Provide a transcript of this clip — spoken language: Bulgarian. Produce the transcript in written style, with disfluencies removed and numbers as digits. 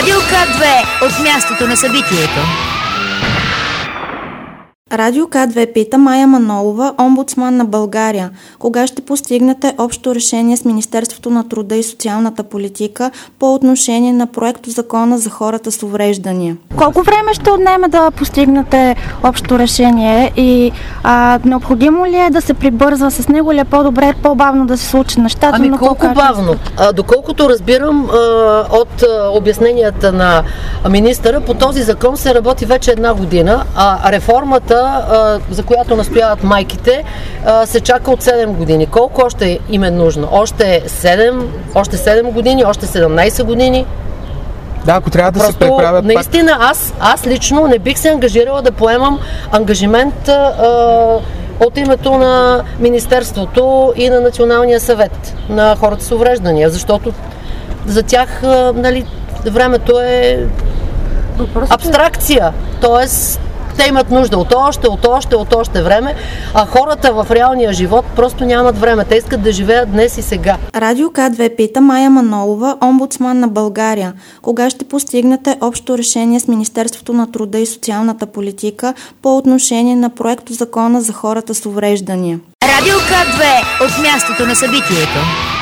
Радио К2 от мястото на събитието. Радио К2 пита Мая Манолова, омбудсман на България. Кога ще постигнете общо решение с Министерството на труда и социалната политика по отношение на проектозакона за хората с увреждания? Колко време ще отнеме да постигнете общо решение и необходимо ли е да се прибързва с него или е по-добре, по-бавно да се случи нещата? Ами колко бавно? Доколкото разбирам от обясненията на министъра, по този закон се работи вече една година, а реформата, за която настояват майките, се чака от 7 години. Колко още им е нужно? Още 7 години, още 17 години? Да, ако трябва да се преправят... Наистина, аз лично не бих се ангажирала да поемам ангажимент от името на Министерството и на Националния съвет на хората с увреждания, защото за тях времето е абстракция. Тоест, те имат нужда от още време, а хората в реалния живот просто нямат време. Те искат да живеят днес и сега. Радио К2 пита Мая Манолова, омбудсман на България. Кога ще постигнете общо решение с Министерството на труда и социалната политика по отношение на проектозакона за хората с увреждания? Радио К2 от мястото на събитието.